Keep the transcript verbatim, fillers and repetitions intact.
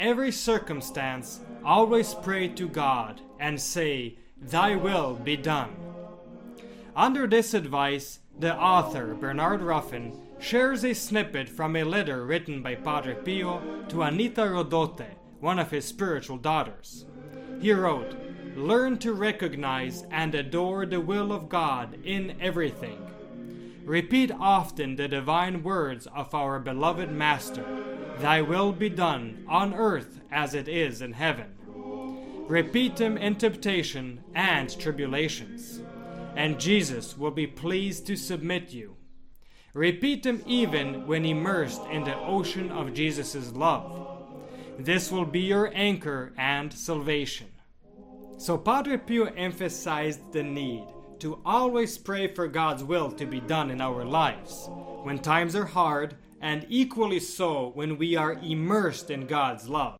every circumstance, always pray to God and say, "Thy will be done." Under this advice, the author, Bernard Ruffin, shares a snippet from a letter written by Padre Pio to Anita Rodote, one of his spiritual daughters. He wrote, "Learn to recognize and adore the will of God in everything. Repeat often the divine words of our beloved Master, 'Thy will be done on earth as it is in heaven.' Repeat them in temptation and tribulations, and Jesus will be pleased to submit you. Repeat them even when immersed in the ocean of Jesus' love. This will be your anchor and salvation." So Padre Pio emphasized the need to always pray for God's will to be done in our lives, when times are hard, and equally so when we are immersed in God's love.